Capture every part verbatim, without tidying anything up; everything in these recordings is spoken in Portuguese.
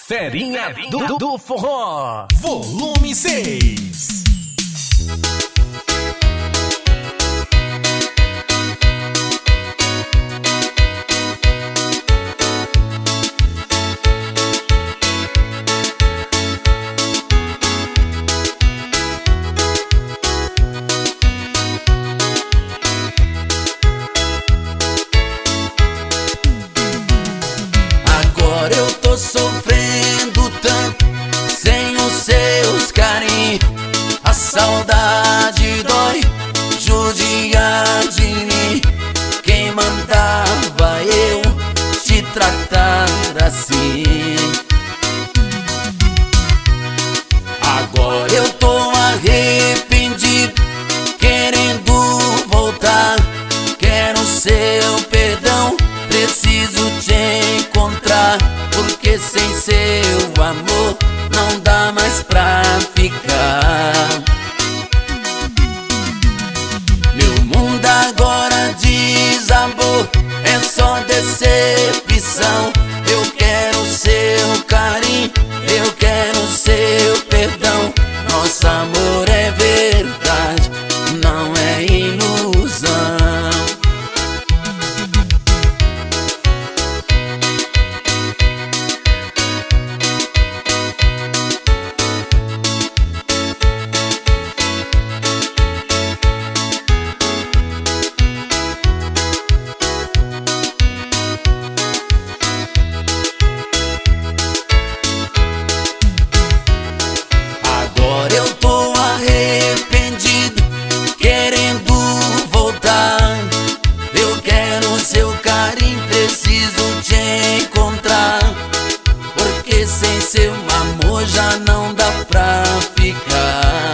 Ferinha do, do Forró, volume seis. Agora eu tô sofrendo tanto sem os seus carinhos. A saudade dói, judia de mim. Quem mandava eu te tratar assim? Agora eu tô arrependido, querendo voltar. Quero seu perdão, preciso te encontrar, porque sem seu amor não dá mais pra ficar. Meu mundo agora desabou, é só decepção. Eu quero seu carinho, eu quero seu perdão. Nosso amor é verdade, não é ilusão. Agora eu tô arrependido, querendo voltar. Eu quero seu carinho, preciso te encontrar, porque sem seu amor já não dá pra ficar.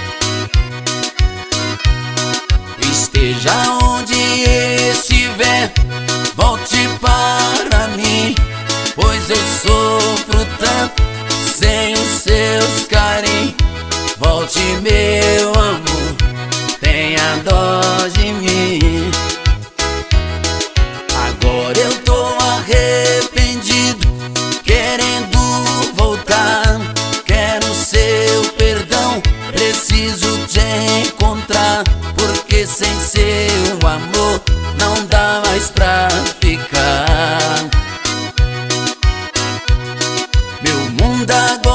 Esteja onde estiver, volte para mim, pois eu sofro tanto sem os seus carinhos. Volte, meu amor, tenha dó de mim. Agora eu tô arrependido, querendo voltar. Quero seu perdão, preciso te encontrar, porque sem seu amor não dá mais pra ficar. Meu mundo agora